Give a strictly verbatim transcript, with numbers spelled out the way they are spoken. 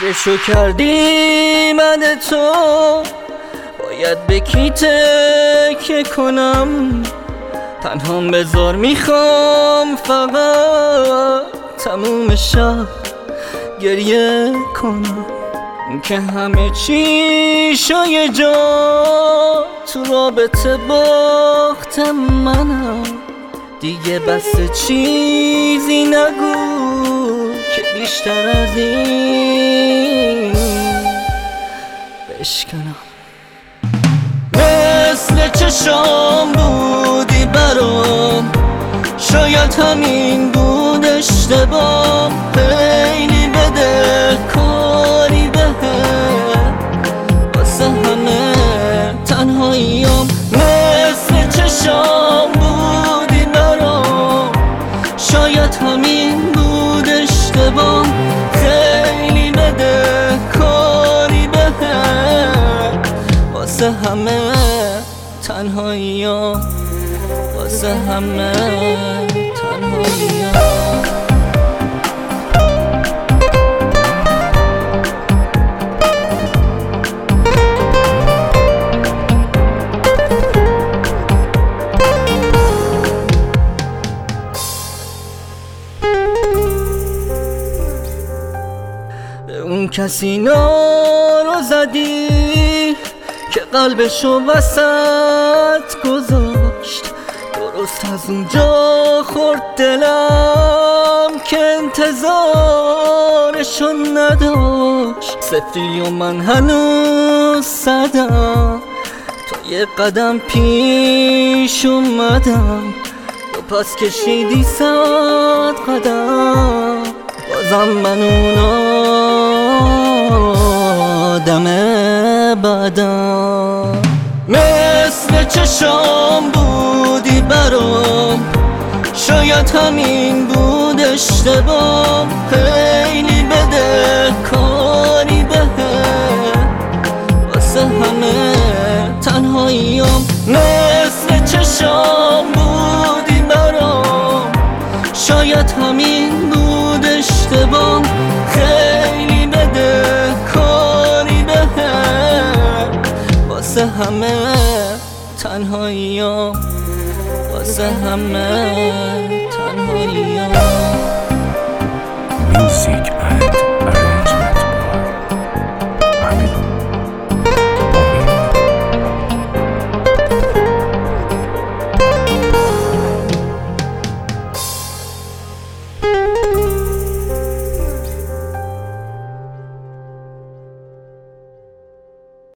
فکرشو کردی من تو باید به کی تکیه کنم، تنهام بذار میخوام فقط تموم شب گریه کنم که همه چی شای جا تو رابطه باختم منم. دیگه بس چیزی نگو که بیشتر از این بشکنم. مثل چشام بودی برام، شاید همین بود اشتباه، خیلی بده کاری بهم واسه همه تنهاییام. مثل چشام بودی برام، شاید همین بود اشتباه، خیلی بده کاری بهم واسه همه تنهاییام، واسه همه تنهاییام. به اون کسی نارو زدی که قلبشو وسط گذاشت، درست از اونجا خورد دلم که انتظارشو نداشت. صفری و من هنوز صدم، تو یه قدم پیش اومدم، تو پس کشیدی صد قدم، بازم من اون آدم بعدم. مثل چشام بودی برام، شاید همین بود اشتباه، خیلی بده کاری بهم واسه همه تنهاییام. مثل چشام بودی برام، شاید همین بود اشتباه، خیلی بده کاری بهم واسه همه تنهاییام، واسه همه تنهاییام. Music and